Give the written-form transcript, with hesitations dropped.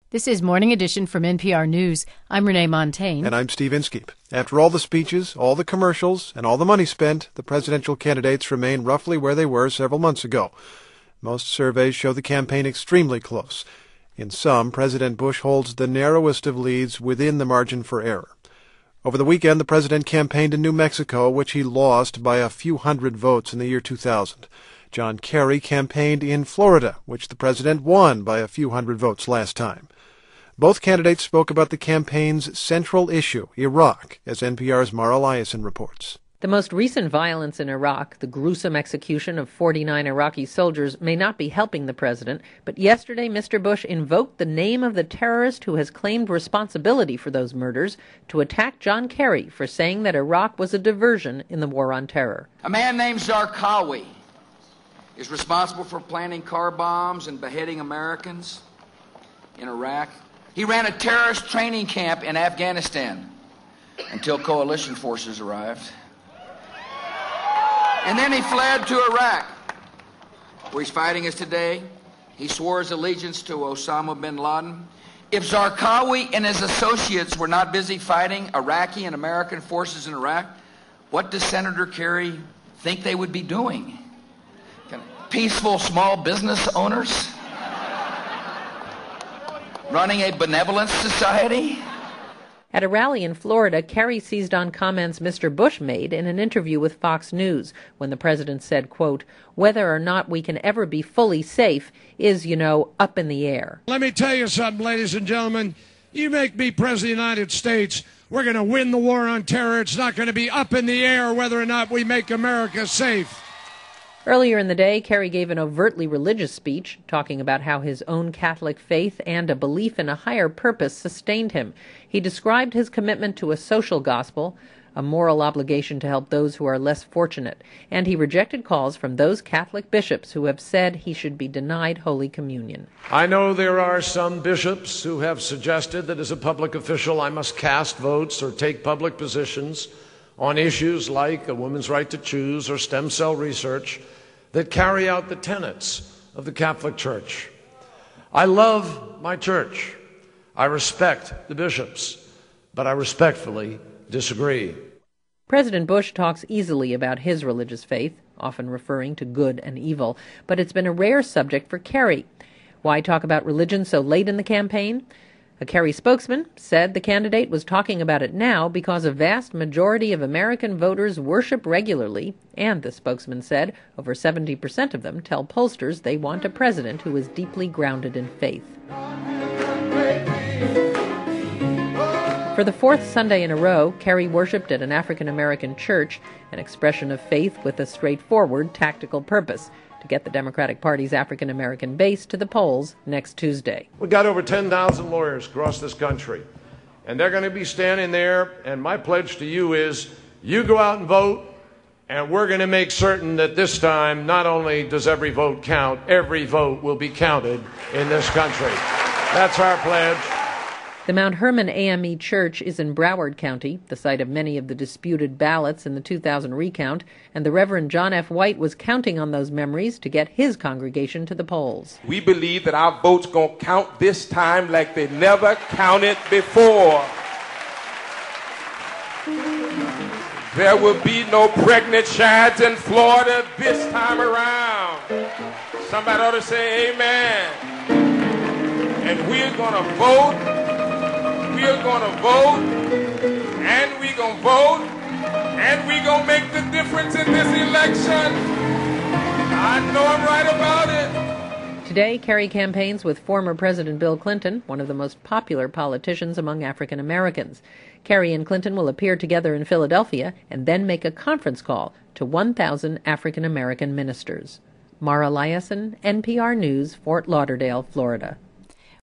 This is Morning Edition from NPR News. I'm Renee Montaigne. And I'm Steve Inskeep. After all the speeches, all the commercials, and all the money spent, the presidential candidates remain roughly where they were several months ago. Most surveys show the campaign extremely close. In some, President Bush holds the narrowest of leads within the margin for error. Over the weekend, the president campaigned in New Mexico, which he lost by a few hundred votes in the year 2000. John Kerry campaigned in Florida, which the president won by a few hundred votes last time. Both candidates spoke about the campaign's central issue, Iraq, as NPR's Mara Liasson reports. The most recent violence in Iraq, the gruesome execution of 49 Iraqi soldiers, may not be helping the president, but yesterday Mr. Bush invoked the name of the terrorist who has claimed responsibility for those murders to attack John Kerry for saying that Iraq was a diversion in the war on terror. A man named Zarqawi is responsible for planting car bombs and beheading Americans in Iraq. He ran a terrorist training camp in Afghanistan until coalition forces arrived. And then he fled to Iraq, where he's fighting us today. He swore his allegiance to Osama bin Laden. If Zarqawi and his associates were not busy fighting Iraqi and American forces in Iraq, what does Senator Kerry think they would be doing? Peaceful small business owners? Running a benevolence society? At a rally in Florida, Kerry seized on comments Mr. Bush made in an interview with Fox News when the president said, quote, "Whether or not we can ever be fully safe is, up in the air." Let me tell you something, ladies and gentlemen. You make me president of the United States, we're going to win the war on terror. It's not going to be up in the air whether or not we make America safe. Earlier in the day, Kerry gave an overtly religious speech, talking about how his own Catholic faith and a belief in a higher purpose sustained him. He described his commitment to a social gospel, a moral obligation to help those who are less fortunate, and he rejected calls from those Catholic bishops who have said he should be denied Holy Communion. I know there are some bishops who have suggested that as a public official I must cast votes or take public positions on issues like a woman's right to choose or stem cell research that carry out the tenets of the Catholic Church. I love my church. I respect the bishops, but I respectfully disagree. President Bush talks easily about his religious faith, often referring to good and evil, but it's been a rare subject for Kerry. Why talk about religion so late in the campaign? A Kerry spokesman said the candidate was talking about it now because a vast majority of American voters worship regularly, and the spokesman said over 70% of them tell pollsters they want a president who is deeply grounded in faith. For the fourth Sunday in a row, Kerry worshipped at an African-American church, an expression of faith with a straightforward tactical purpose: to get the Democratic Party's African-American base to the polls next Tuesday. We've got over 10,000 lawyers across this country, and they're going to be standing there, and my pledge to you is you go out and vote, and we're going to make certain that this time not only does every vote count, every vote will be counted in this country. That's our pledge. The Mount Hermon AME Church is in Broward County, the site of many of the disputed ballots in the 2000 recount, and the Reverend John F. White was counting on those memories to get his congregation to the polls. We believe that our votes going to count this time like they never counted before. There will be no pregnant chads in Florida this time around. Somebody ought to say amen. And we're going to vote. We're going to vote, and we're going to vote, and we're going to make the difference in this election. I know I'm right about it. Today, Kerry campaigns with former President Bill Clinton, one of the most popular politicians among African Americans. Kerry and Clinton will appear together in Philadelphia and then make a conference call to 1,000 African American ministers. Mara Liasson, NPR News, Fort Lauderdale, Florida.